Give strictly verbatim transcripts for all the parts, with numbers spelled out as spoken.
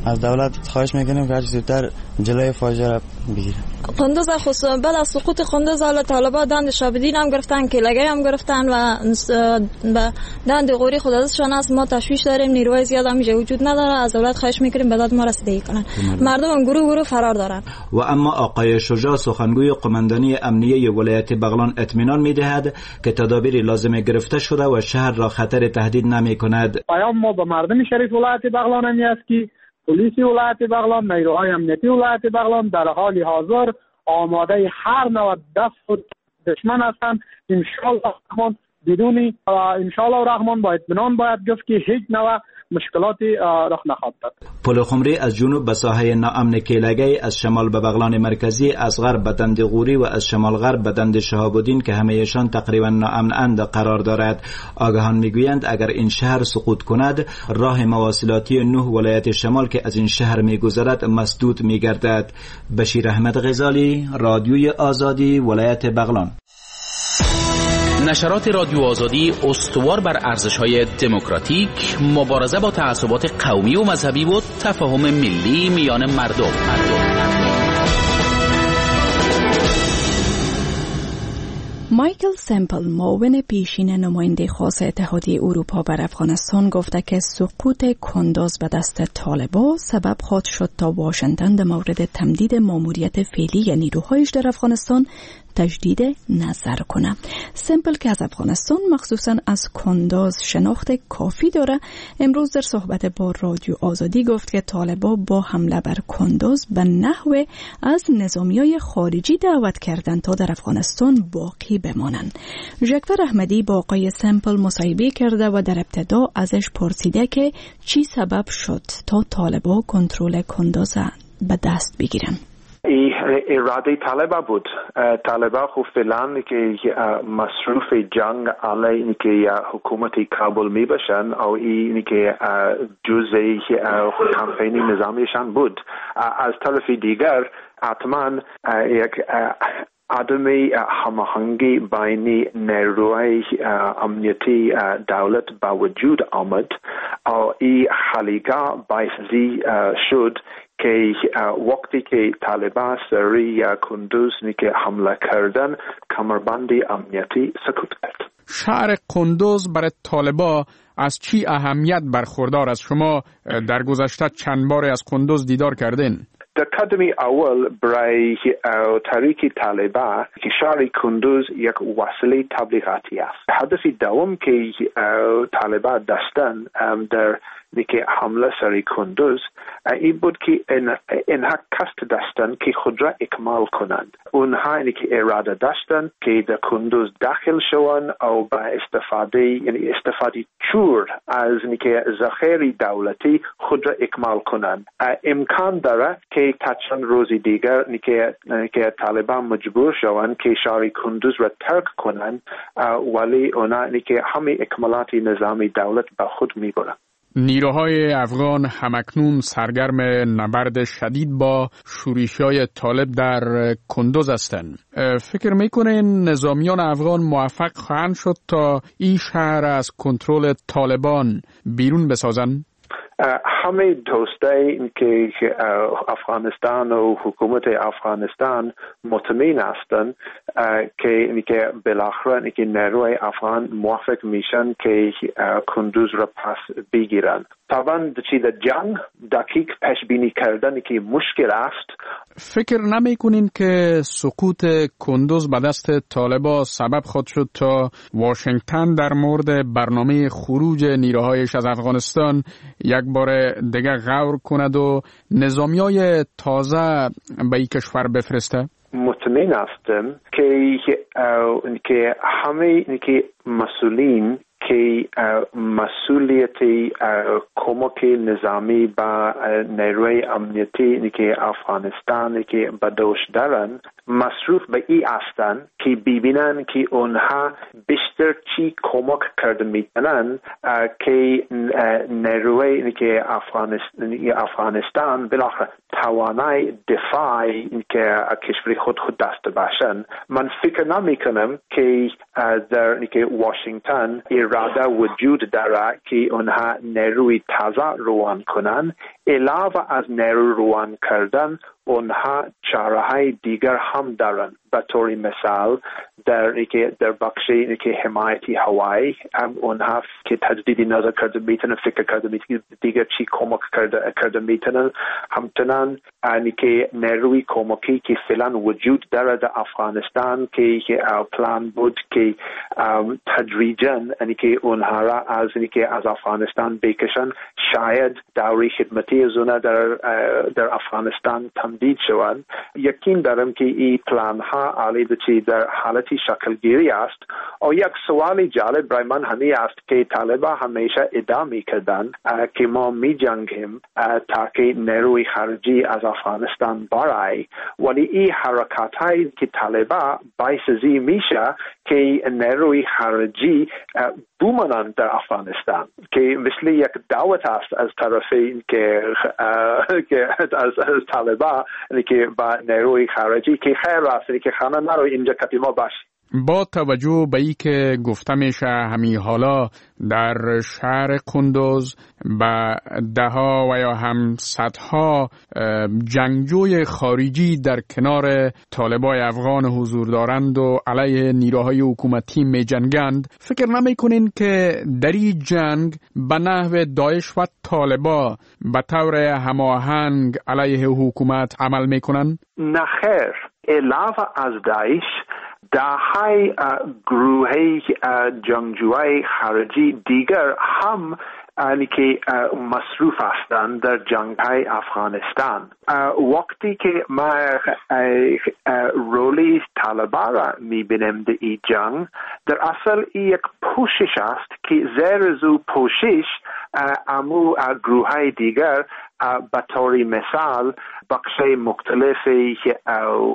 از دولت خواهش میکنیم که هرچه زودتر جلوی فاجعه را بگیره. قندوز خصوصا بعد از سقوط قندوز اول طالبان دند شابدین هم گرفتن، کلاگی هم گرفتن و دند غوری خود ازشان است. ما تشویش داریم، نیروی زیاد هم وجود نداره. از دولت خواهش میکنیم به داد ما رسیدگی کنن. مردم هم گروه گروه فرار دارن. و اما آقای شجاع سخنگوی قماندانی امنیه ولایت بغلان اطمینان میدهد که تدابیر لازم گرفته شده و شهر را خطر تهدید نمی کند. پیام ما به مردم شریف ولایت بغلان همی است که پلیس ولایت بغلان، نیروهای امنیتی ولایت بغلان در حال حاضر آماده هر نوع دفع دشمن هستند. ان شاء الله الرحمن بدون ان شاء الله الرحمن با اطمینان باید گفت که هیچ نوع مشکلاتی رخ نخواهد داد. پل خمری از جنوب به ساحه ناامن کیلگی، از شمال به بغلان مرکزی، از غرب به دند غوری و از شمال غرب به دند شهاب الدین که همه‌شان تقریبا ناامن اند قرار دارد. آگاهان میگویند اگر این شهر سقوط کند، راه مواصلاتی نه ولایت شمال که از این شهر میگذرد مسدود میگردد. بشیر احمد غزالی، رادیوی آزادی، ولایت بغلان. نشرات رادیو آزادی استوار بر ارزش‌های دموکراتیک، مبارزه با تعصبات قومی و مذهبی و تفاهم ملی میان مردم. مایکل سمپل، معاون پیشین نماینده خاص اتحادیه اروپا بر افغانستان، گفته که سقوط کندوز به دست طالبان سبب خواهد شد تا واشنگتن در مورد تمدید ماموریت فعلی نیروهایش در افغانستان تجدید نظر کنه. سمپل که از افغانستان مخصوصا از کندوز شناخت کافی داره، امروز در صحبت با رادیو آزادی گفت که طالبان با حمله بر کندوز به نحو از نظامیای خارجی دعوت کردند تا در افغانستان باقی بمانند. ژکور احمدی با آقای سمپل مصاحبه کرده و در ابتدا ازش پرسیده که چی سبب شد تا طالبان کنترل کندوز به دست بگیرن. ای اراده طالبا بود. طالبا خو فعلا که مصروف جنگ علیه اینی که حکومت کابل می باشن او اینی که جزئی کمپینی نظامیشان بود. از طرف دیگر حتما یک عدم هماهنگی بین نیروهای امنیتی دولت با وجود آمد و این حالیگاه باعث شد که وقتی که طالبان سری کندوز که حمله کردن کمربندی امنیتی سقوط کرد. شهر کندوز برای طالبان از چی اهمیت برخوردار است؟ شما در گذشته چند بار از کندوز دیدار کردین؟ در قدمی اول برای تحریک طالبان که شهر کندوز یک وسیله تبلیغاتی است. هدف دوم که طالبان داشتن در که حمله سر کندوز این بود که اینها قصد داشتن که خود را اکمال کنند. اونها اینی که اراده داشتن که در کندوز داخل شوند و با استفاده یعنی استفاده چور از اینی که ذخایر دولتی خود را اکمال کنند. امکان داره که تا چند روز دیگر اینی که که طالبان مجبور شوند که شهر کندوز را ترک کنند، ولی اونا اینی که همه اکمالات نظامی دولت با خود میبرند. نیروهای افغان همکنون سرگرم نبرد شدید با شورش‌های طالب در کندوز هستند. فکر میکنین نظامیان افغان موفق خواهند شد تا این شهر از کنترل طالبان بیرون بسازند؟ همه دوستایی که افغانستان و حکومت افغانستان مطمئن هستند که که بالاخره که نیروی افغان موافق میشن که کندوز را پس بگیرن. طبعا چی در جنگ دقیق پیش بینی کردن که مشکل است. فکر نمی کنین که سقوط کندوز به دست طالبان سبب خود شد تا واشنگتن در مورد برنامه خروج نیروهایش از افغانستان یک بار دیگه غور کند و نظامیای تازه به این کشور بفرسته؟ مطمئن هستم که که همه که مسئولین که مسئولیتی کمک نظامی با نیروی امنیتی که افغانستان که به دوش دارن مصروف به این هستند که ببینن که اونها بیشتر چی کمک کرده میتونن که نیروی که افغانستان افغانستان بالاخره توانای دفاع که کشور خود خود داشته باشن. من فکر نمی کنم که در که واشنگتن اراده وجود داره که اونها نیروی تازه روان کنن. علاوه از نیرو روان کردن اونها چاره‌های دیگر هم دارن. به طور مثال در که در بخشی که حمایتی هوایی اونها که تجدید نظر کرده میتونن، فکر کرده میتونن دیگر چی کمک کرده کرده میتونن. همچنان یعنی که نیروی کمکی که فعلا وجود داره در افغانستان که پلان بود که تدریجاً یعنی که اونها را از یعنی که از افغانستان بکشن، شاید دوره خدمتی از اونها در در افغانستان تمدید شوند. یقین دارم که این پلان ها علی بچی در حالتی شکلگیری است. و یک سوال جالب برای من همین است که طالبان همیشه ادعا میکردند که ما می جنگیم تا که نیروی خارجی از افغانستان برای، ولی این حرکت هایی که طالبان باعث میشه که نیروی خارجی بمانند در افغانستان، که مثل یک دعوت است از طرفین که که از از طالبان که با نیروی خارجی که خیر است که خانه نرو اینجا کتی ما باش. با توجه به ای که گفته میشه همین حالا در شهر کندوز به ده ها و یا هم صدها جنگجوی خارجی در کنار طالبای افغان حضور دارند و علیه نیروهای حکومتی می جنگند، فکر نمی کنین که در این جنگ به نحو داعش و طالبا به طور هماهنگ علیه حکومت عمل می کنند؟ نه خیر. علاوه از داعش دههای گروه جنگجوی خارجی دیگر هم یعنی که مصروف هستند در جنگ‌های افغانستان. وقتی که ما رولی طالبان را می‌بینیم در این جنگ، در اصل یک پوشش است که زیر زو پوشش امو گروه‌های دیگر به طور مثال بخش مختلفی او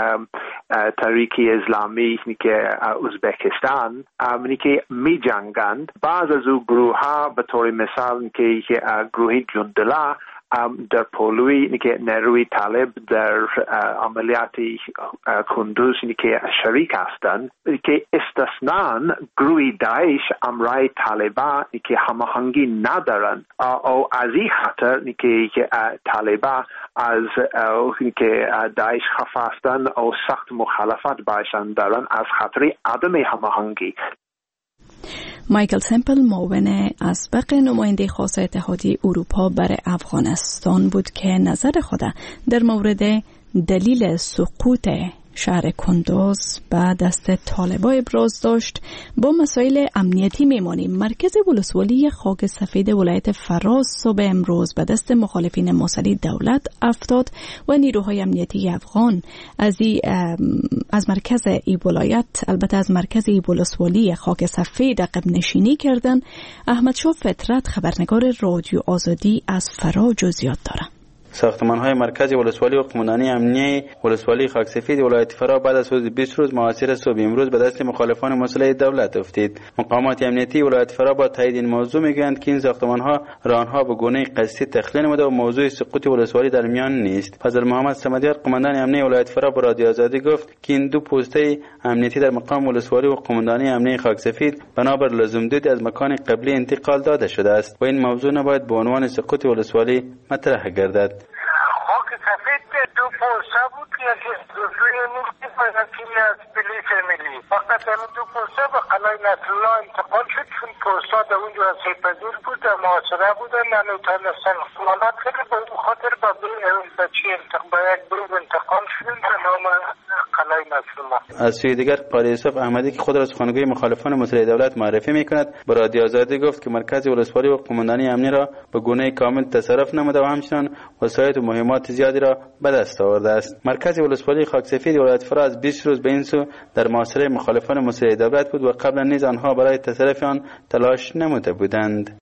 تحریک اسلامی که ازبکستان امنی که می جنگند، بعض از او گروه ها به طور مثال که گروه جندلا در پولوی که نیروی طالب در عملیات کندوز که شریک هستند، که استثنان گروه داعش امرای طالبان که هماهنگی ندارند او از این خاطر که طالبان از که داعش خفه هستند او سخت مخالفت باشند دارند از خاطر عدم هماهنگی. مایکل سمپل، معاون اسبق نماینده خاص اتحادیه اروپا برای افغانستان بود که نظر خود در مورد دلیل سقوط شهر کندوز به دست طالبان ابراز داشت. با مسائل امنیتی میمانیم. مرکز ولسوالی خاک سفید ولایت فراز صبح امروز به دست مخالفین مسلح دولت افتاد و نیروهای امنیتی افغان از ای از مرکز ای ولایت، البته از مرکز ای ولسوالی خاک سفید عقب نشینی کردن. احمدشاه فطرت، خبرنگار رادیو آزادی از فرا جزئیات داره. ساختمان‌های مرکز ولسوالی و قماندانی امنیتی ولسوالی خاک سفید ولایت فرا بعد از حدود بیست روز محاصره صبح امروز به دست مخالفان مسلح دولت افتید. مقامات امنیتی ولایت فرا با تایید این موضوع میگویند که این ساختمان‌ها را آنها به گونه قصدی تخلیه نموده و موضوع سقوط ولسوالی در میان نیست. فضل محمد صمدیار، قماندان امنیتی ولایت فرا، به رادیو آزادی گفت که این دو پوسته امنیتی در مقام ولسوالی و قماندانی امنیتی خاک سفید بنابر لزومدید از مکان قبلی انتقال داده شده است و این موضوع نباید به عنوان سقوط ولسوالی مطرح گردد. خاک سفید دو پوسته بود که روی نیستی فیزاکی از پلیس ملی، فقط همین دو پوسته به قلعه نصرالله انتقال شد چون پوسته در اونجا سیپذیر بود و محاصره بودن نمیتونستن خلالات خیلی به خاطر با بچه با یک گروه انتقال شدن به نام قلعه نصرالله. از سوی دیگر قاری یوسف احمدی که خود را سخنگوی مخالفان مسلح دولت معرفی میکند به رادیو آزادی گفت که مرکز ولسوالی و قماندانی امنی را به گونه کامل تصرف نموده و همچنان وسایل و مهمات زیادی را به دست آورده است. مرکز ولسوالی خاک سفید ولایت فرا از بیست روز به این سو در محاصره مخالفان مسلح دولت بود و قبلا نیز آنها برای تصرف آن تلاش نموده بودند.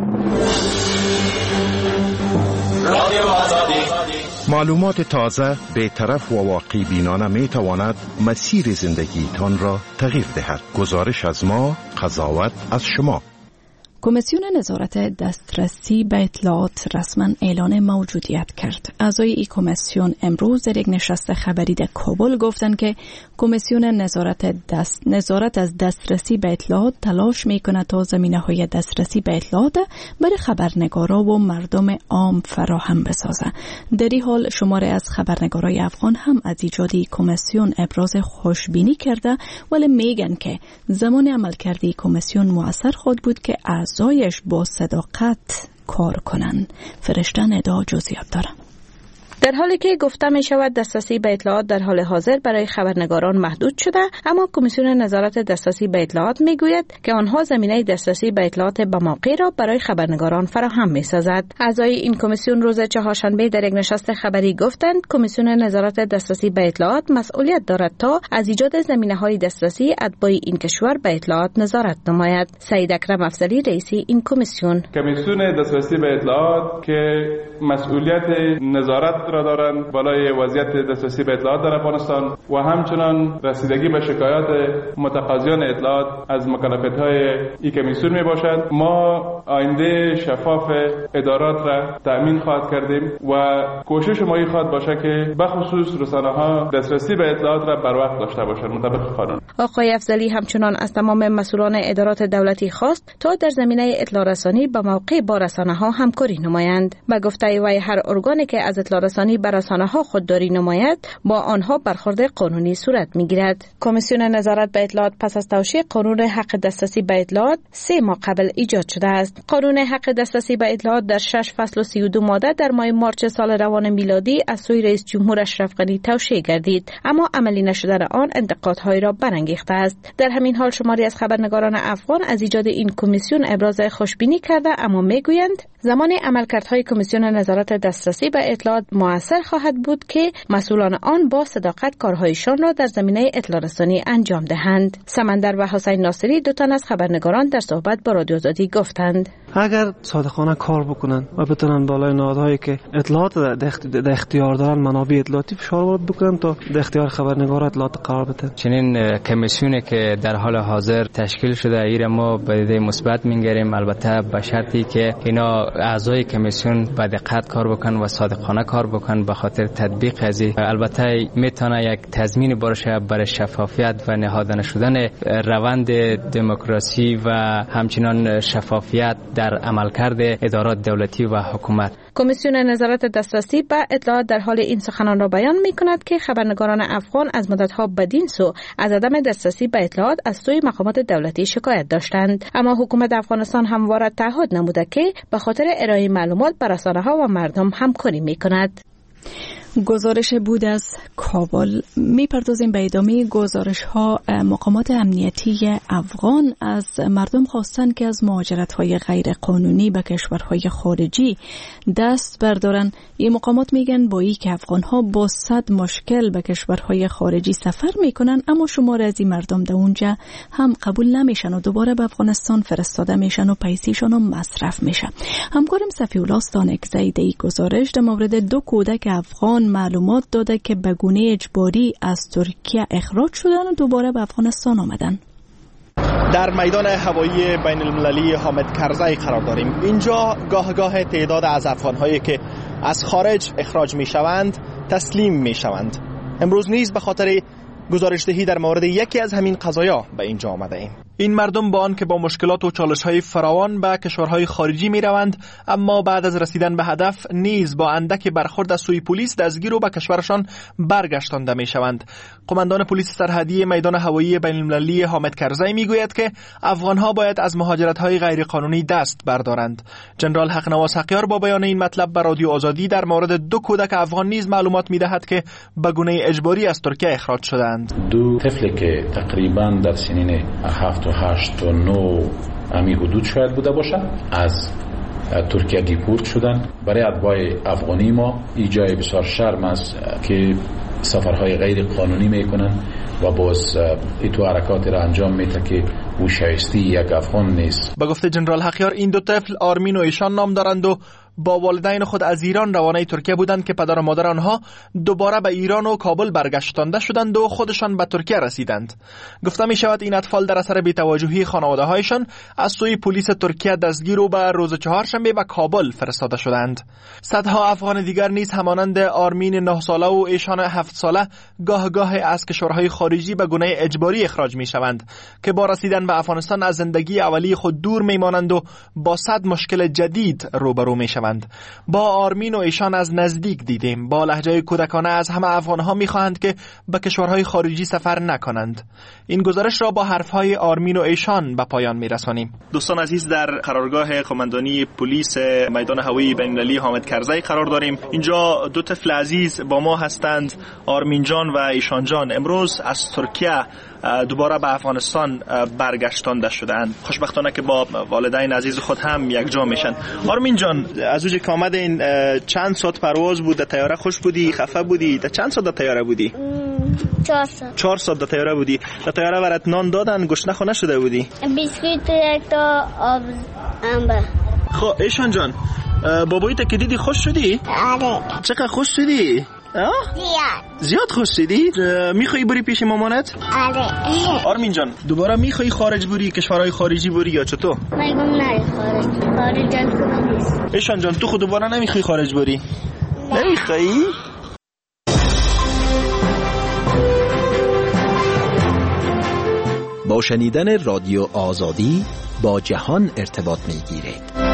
معلومات تازه، بی‌طرف و واقع بینانه می تواند مسیر زندگیتان را تغییر دهد. گزارش از ما، قضاوت از شما. کمیسیون نظارت دسترسی به اطلاعات رسما اعلان موجودیت کرد. اعضای این کمیسیون امروز در یک نشست خبری در کابل گفتند که کمیسیون نظارت دست نظارت از دسترسی به اطلاعات تلاش می‌کند تا زمینه‌های دسترسی به اطلاعات برای خبرنگارا و مردم عام فراهم بسازد. در این حال شماره از خبرنگارای افغان هم از ایجاد کمیسیون ابراز خوشبینی کرده، ولی میگن که زمان عملکرد کمیسیون مؤثر خود بود که اعضایش با صداقت کار کنن. فرشته ندا جزئیات داره. در حالی که گفته می شود دسترسی به اطلاعات در حال حاضر برای خبرنگاران محدود شده، اما کمیسیون نظارت دسترسی به اطلاعات می گوید که آنها زمینه دسترسی به اطلاعات به موقع را برای خبرنگاران فراهم می سازد. اعضای این کمیسیون روز چهارشنبه در یک نشست خبری گفتند کمیسیون نظارت دسترسی به اطلاعات مسئولیت دارد تا از ایجاد زمینه های دسترسی اتباع این کشور به اطلاعات نظارت نماید. سعید اکرم افضلی رئیس این کمیسیون: کمیسیون دسترسی به اطلاعات که مسئولیت نظارت را دارند بالای وضعیت دسترسی به اطلاعات در افغانستان و همچنان رسیدگی به شکایات متقاضیان اطلاعات از مکلفیت‌های این کمیسیون می باشد. ما آینده شفاف ادارات را تأمین خواهد کردیم و کوشش ما این خواهد باشه که بخصوص رسانه‌ها دسترسی به اطلاعات را بر وقت داشته باشند مطابق قانون. آقای افضلی همچنان از تمام مسئولان ادارات دولتی خواست تا در زمینه اطلاع رسانی به موقع با رسانه‌ها همکاری نمایند. به گفته وی هر ارگانی که از اطلاع رسانی به رسانه‌ها خودداری نماید با آنها برخورد قانونی صورت می‌گیرد. کمیسیون نظارت به اطلاعات پس از توشیح قانون حق دسترسی به اطلاعات سه ماه قبل ایجاد شده است. قانون حق دسترسی به اطلاعات در شش فصل و سی و دو ماده در ماه مارچ سال روان میلادی از سوی رئیس جمهور اشرف غنی توشیح گردید، اما عملی نشدن آن انتقادهای را برانگیخته است. در همین حال شماری از خبرنگاران افغان از ایجاد این کمیسیون ابراز خوشبینی کرده، اما میگویند زمان عملکردهای کمیسیون نظارت دسترسی به اطلاعات مؤثر خواهد بود که مسئولان آن با صداقت کارهایشان را در زمینه اطلاع رسانی انجام دهند. سمندر و حسین ناصری دو تن از خبرنگاران در صحبت با رادیو آزادی گفتند اگر صادقانه کار بکنن و بتونن بالای نهادهایی که اطلاعات در اختیار دارن منابع اطلاعاتی فشار وارد بکنن تا در اختیار خبرنگار اطلاعات قرار بدن. چنین کمیسیونی که در حال حاضر تشکیل شده ایر ما به دید مثبت می‌گیریم، البته به شرطی که اینا اعضای کمیسیون با دقت کار بکنن و صادقانه کار بکنن به خاطر تطبیق از البته میتونه یک تضمین باشه برای شفافیت و نهادانه شدن روند دموکراسی و همچنان شفافیت در عملکرد ادارات دولتی و حکومت. کمیسیون نظارت دسترسی به اطلاعات در حال این سخنان را بیان می کند که خبرنگاران افغان از مدتها بدین سو از عدم دسترسی به اطلاعات از سوی مقامات دولتی شکایت داشتند، اما حکومت افغانستان همواره تعهد نموده که به خاطر ارائه معلومات به رسانه‌ها و مردم همکاری می کند. گزارش بود از کابل. میپردازیم به ادامه گزارش ها. مقامات امنیتی افغان از مردم خواستند که از مهاجرت های غیر قانونی به کشورهای خارجی دست بردارن. این مقامات میگن با ای که افغان ها با صد مشکل به کشورهای خارجی سفر میکنن، اما شمار از این مردم در اونجا هم قبول نمیشن و دوباره به افغانستان فرستاده میشن و پیسیشون هم مصرف میشه. همکارم صفی الله ستانکزی در این گزارش در مورد دو کودک افغان معلومات داده که به گونه اجباری از ترکیه اخراج شدن و دوباره به افغانستان آمدن. در میدان هوایی بین المللی حامد کرزی قرار داریم. اینجا گاه گاه تعداد از افغان‌هایی که از خارج اخراج می‌شوند تسلیم می‌شوند. امروز نیز به خاطر گزارش‌دهی در مورد یکی از همین قضایا به اینجا آمده ایم. این مردم با آن که با مشکلات و چالش‌های فراوان به کشورهای خارجی می‌روند، اما بعد از رسیدن به هدف نیز با اندک برخورد از سوی پلیس دستگیر و به کشورشان برگشتانده می‌شوند. قماندان پلیس سرحدی میدان هوایی بین‌المللی حامد کرزی می‌گوید که افغان‌ها باید از مهاجرت‌های غیرقانونی دست بردارند. جنرال حقنواس حقیار با بیان این مطلب به رادیو آزادی در مورد دو کودک افغان نیز معلومات می‌دهد که به گونه اجباری از ترکیه اخراج شدند. دو طفلی که تقریباً در سنین هفت و هشت و نه امی حدود شاید بوده باشد از ترکیه دیپورت شدن. برای اتباع افغانی ما این جای بسیار شرم است که سفرهای غیر قانونی میکنن و باز ایتو حرکات را انجام میده که او شایسته یک افغان نیست. با گفته جنرال حقیار این دو طفل آرمین و ایشان نام دارند و با والدین خود از ایران روانه ترکیه بودند که پدر و مادر آنها دوباره به ایران و کابل برگشتانده شدند و خودشان به ترکیه رسیدند. گفته می شود این اطفال در اثر بی‌توجهی خانواده هایشان از سوی پلیس ترکیه دستگیر و به روز چهارشنبه به کابل فرستاده شدند. صدها افغان دیگر نیز همانند آرمین نه ساله و ایشان هفت ساله گاه گاه از کشورهای خارجی به گونه اجباری اخراج می شوند که با رسیدن به افغانستان از زندگی اولی خود دور می مانند و با صد مشکل جدید روبرو می شوند. با آرمین و ایشان از نزدیک دیدیم. با لهجه کودکانه از همه افغانها می خواهند که به کشورهای خارجی سفر نکنند. این گزارش را با حرفهای آرمین و ایشان به پایان می رسانیم. دوستان عزیز، در قرارگاه قماندانی پلیس میدان هوایی بین‌المللی حامد کرزی قرار داریم. اینجا دو طفل عزیز با ما هستند، آرمین جان و ایشان جان. امروز از ترکیه دوباره به افغانستان برگشتانده شدند. خوشبختانه که با والدین عزیز خود هم یک جا میشن. آرمین جان، از اوج که آمدین چند ساعت پرواز بود؟ در طیاره خوش بودی؟ خفه بودی؟ در چند ساعت در طیاره بودی؟ چهار ساعت. چهار ساعت در طیاره بودی. در طیاره برات نان دادن؟ گشنه خو نشده بودی؟ بیسکویت یک تا آب انبه. خب ایشان جان، بابایت که دیدی خوش شدی؟ آره. چقدر خوش شدی؟ زیاد. زیاد خوش شدی؟ میخوایی بری پیش مامانت؟ آره. آرمین جان، دوباره میخوایی خارج بری، کشورهای خارجی بری یا چطور؟ میگم نری خارج. خارج از کنم نیست. ایشان جان، تو خود دوباره نمیخوایی خارج بری؟ نمیخوایی؟ با شنیدن رادیو آزادی با جهان ارتباط میگیرید.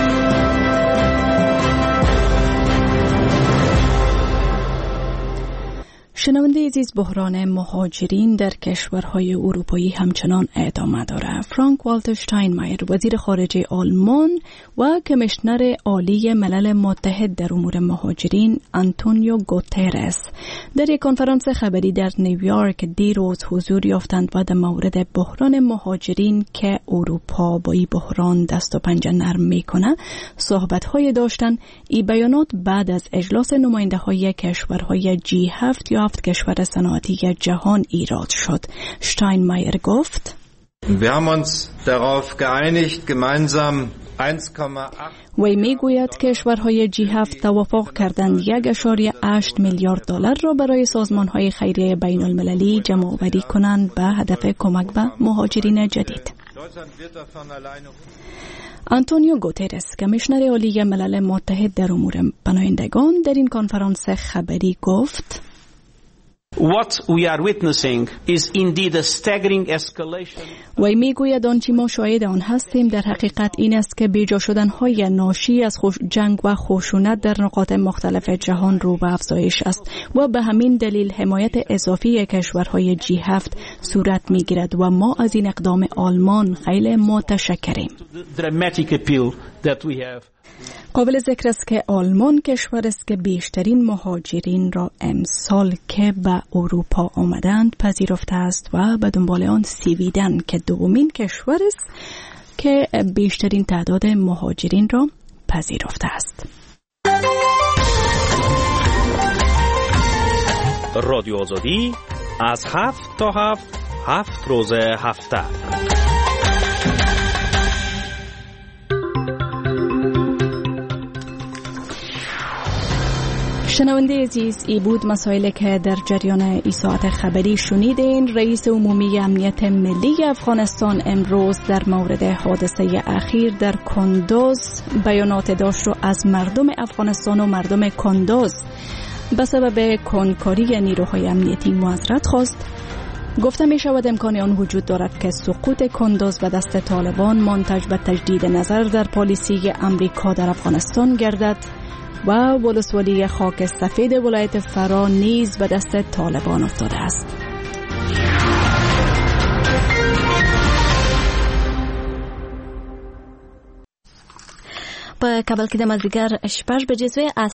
شنونده عزیز، بحران مهاجرین در کشورهای اروپایی همچنان ادامه دارد. فرانک والتر شتاینمایر، وزیر خارجه آلمان و کمیشنر عالی ملل متحد در امور مهاجرین آنتونیو گوترس در یک کنفرانس خبری در نیویورک دیروز حضور یافتند و در مورد بحران مهاجرین که اروپا با این بحران دست و پنجه نرم میکنه صحبت‌های داشتند. این بیانات بعد از اجلاس نماینده‌های کشورهای جی هفت یا هفت کشور صنعتی جهان ایراد شد. شتاینمایر گفت: Wir haben uns darauf geeinigt, gemeinsam وی میگوید کشورهای جی هفت توافق کردند یک ممیز هشت میلیارد دلار را برای سازمانهای خیریه بین المللی جمع آوری کنند به هدف کمک به مهاجرین جدید. آنتونیو گوترس، کمیشنر عالی ملل متحد در امور پناهندگان، در این کنفرانس خبری گفت: What we are witnessing is indeed a staggering escalation. وی میگوید آنچه ما شاهد آن هستیم در حقیقت این است که بیجا شدن‌های ناشی از خوش جنگ و خشونت در نقاط مختلف جهان رو به افزایش است و به همین دلیل حمایت اضافی کشورهای جی هفت صورت میگیرد و ما از این اقدام آلمان خیلی متشکریم. قابل ذکر است که آلمان کشور است که بیشترین مهاجرین را امسال که به اروپا آمدند پذیرفته است و به دنبال آن سویدن که دومین کشور است که بیشترین تعداد مهاجرین را پذیرفته است. رادیو آزادی از هفت تا هفت هفت روز هفته. شنونده عزیز، ای بود مسائلی که در جریان ای ساعت خبری شنیدین. رئیس عمومی امنیت ملی افغانستان امروز در مورد حادثه اخیر در کندوز بیانات داشت و از مردم افغانستان و مردم کندوز به سبب کنکاری نیروهای امنیتی معذرت خواست. گفته می شود امکان آن وجود دارد که سقوط کندوز به دست طالبان منتج به تجدید نظر در پالیسی امریکا در افغانستان گردد و ولسوالی خاک سفید ولایت فرا نیز به دست طالبان افتاده است. په کابل کې د مازدیګر شپږ بجې سوې